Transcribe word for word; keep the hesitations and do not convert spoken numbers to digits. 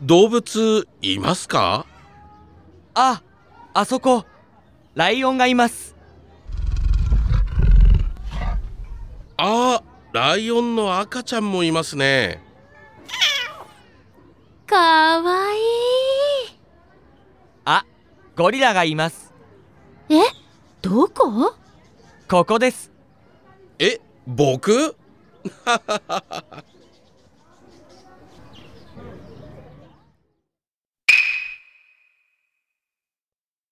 動物いますか？ あ、あそこ、ライオンがいます。 あ、ライオンの赤ちゃんもいますね。 かわいい。 あ、ゴリラがいます。 え、どこ？ ここです。 え、僕